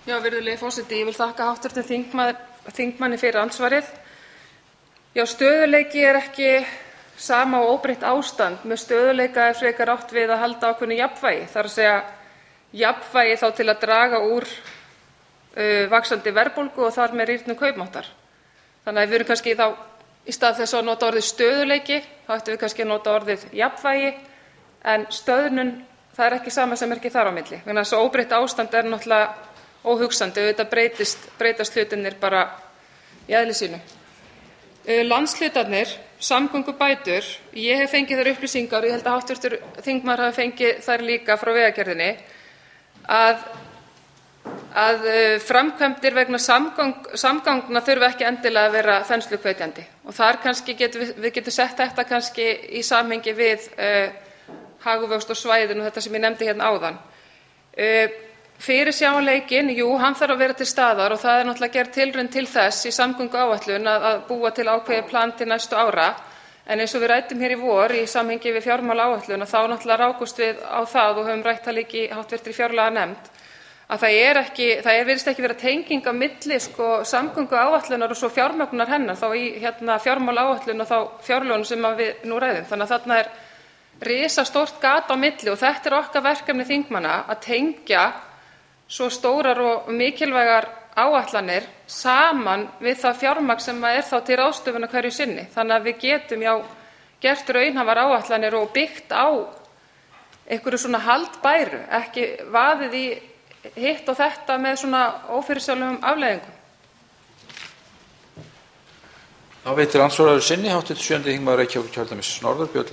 Já, virðulegi forseti, ég vil þakka hv. þingmanni fyrir andsvarið. Já, stöðugleiki ekki sama og óbreytt ástand. Með stöðugleika frekar átt við að halda ákveðnu jafnvægi, þar að segja jafnvægi þá til að draga úr vaxandi verðbólgu og þar með rýrnun kaupmáttar. Þannig að við erum kannski þá í stað þess að nota orðið stöðugleiki, þá ættum við kannski að nota orðið jafnvægi, en stöðnun, það ekki sama sem ekki þar á milli. Vegna þess að óbreytt ástand náttúrulega óhugsandi, auðvitað breytast hlutirnir bara í eðli sínu. Landshlutarnir, samgöngubætur, ég hef fengið þær upplýsingar, ég held að hv. þingmaður hafi fengið þær líka frá Vegagerðinni, að framkvæmdir vegna samgangna þurfa ekki endilega að vera þensluhvetjandi. Og þar kannski við getum sett þetta kannski í samhengi við hagvöxt á svæðinu og þetta sem ég nefndi hérna áðan. Fyrirsjáanleikinn, jú, hann þarf að vera til staðar og það náttúrulega gerð tilraun til þess í samgönguáætlun að búa til ákveðið plan til næstu ára. En eins og við ræddum hér í vor í samhengi við fjármálaáætlun þá náttúrulega rákumst við á það og höfum rætt það líka í hv. fjárlaganefnd að það virðist ekki vera tenging á milli samgönguáætlunar og svo fjármögnunar hennar þá í fjármálaáætlun og þá fjárlögum sem við nú ræðum. Þannig að þarna risastórt gat á milli og þetta okkar verkefni þingmanna að tengja svo stórar og mikilvægar áætlanir saman við það fjármagn sem þá til ráðstöfunar hverju sinni. Þannig að við getum gert raunhæfar áætlanir og byggt á einhverju svona haldbæru, ekki vaðið í hitt og þetta með svona ófyrirsjáanlegum afleiðingum. Þá veitir andsvaraður sinni hv. 7. þingmaður Reykjavíkurkjördæmis norður, Björn